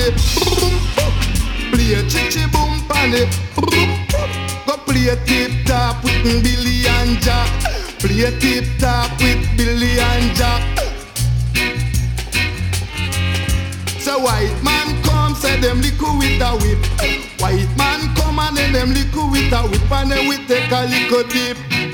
panny. Play chichi boom panny. Go play tip top with Billy and Jack. Play tip top with Billy and Jack. So white man come, say them liquor with a whip. White man come and then them liquor with a whip, and then we take a little dip.